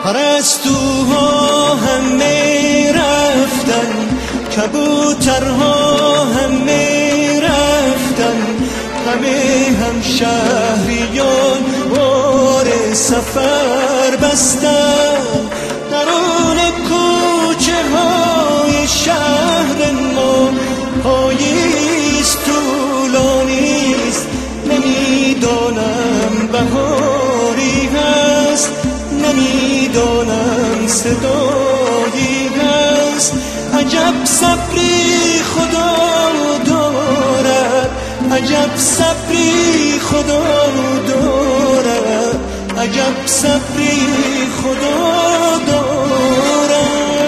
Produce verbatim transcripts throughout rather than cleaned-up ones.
پرستوها همه رفتن، کبوترها همه رفتن، همه هم شهریان بار سفر بستن. درون کوچه های شهر ما پاییز طولانیست، نمیدانم بهاری هست، نمیدانم صدایی هست. عجب صبری خدا دارد، عجب صبری خدا دارد، عجب صبری خدا دارد.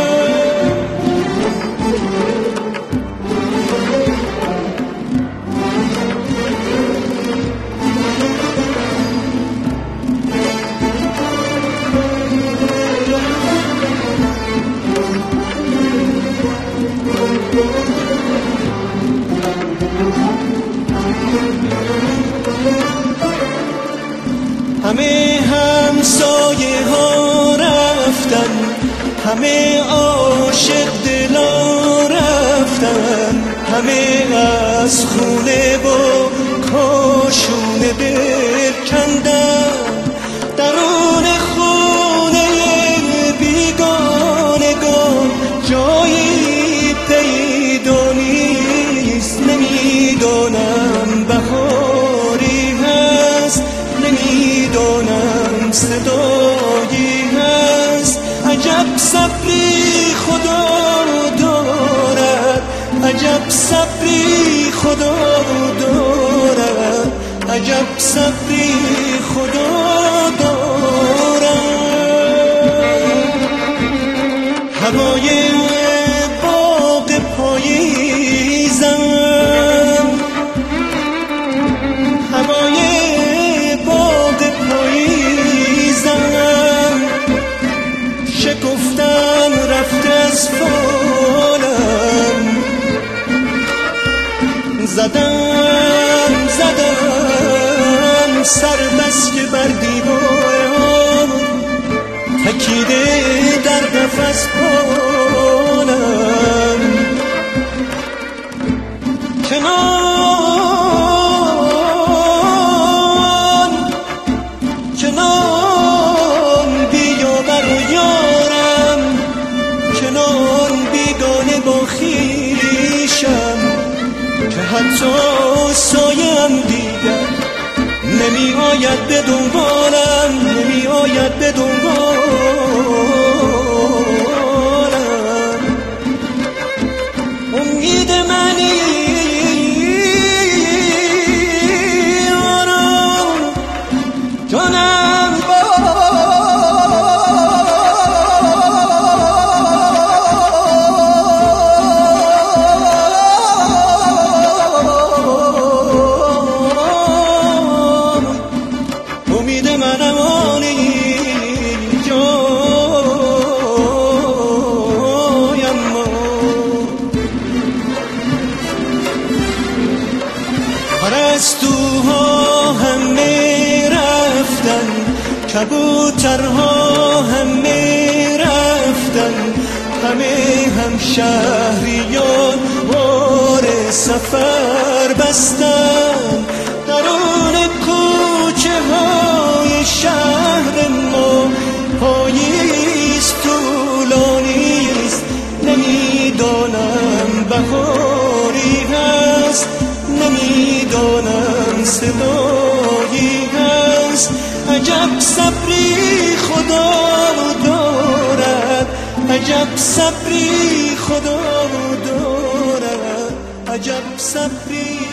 همه همسایه ها رفتن، همه عاشق دلا رفتن، همه از خونه و کاشونه دل کندن. درون خونه بیگانگان جایی پیدا نیست، نمیدانم بهاری هست، نمیدانم صدایی هست. عجب صبری خدا دارد، عجب صبری خدا دارد، عجب صبری خدا دارد. هوای باغ پاییزم، هوای شکفتن رفت از فالم، زدم زدم سر بس که بر دیوار، تکیده در قفس پالم. کنان کنان بیا بر یارم، کنان بیگانه با خویشم، که حتی سایم دیگر نمی آید به دنبالم، نمی آید به دنبالم. امید منی آرام جانم با پرستوها همه رفتن، کبوترها همه رفتن، همه هم شهریان بار سفر بستن. درون کوچه های شهر ما پاییز طولانیست، نمیدانم بهاری هست، نمیدانم صدایی هست. عجب صبری خدا دارد، عجب صبری خدا دارد، عجب صبری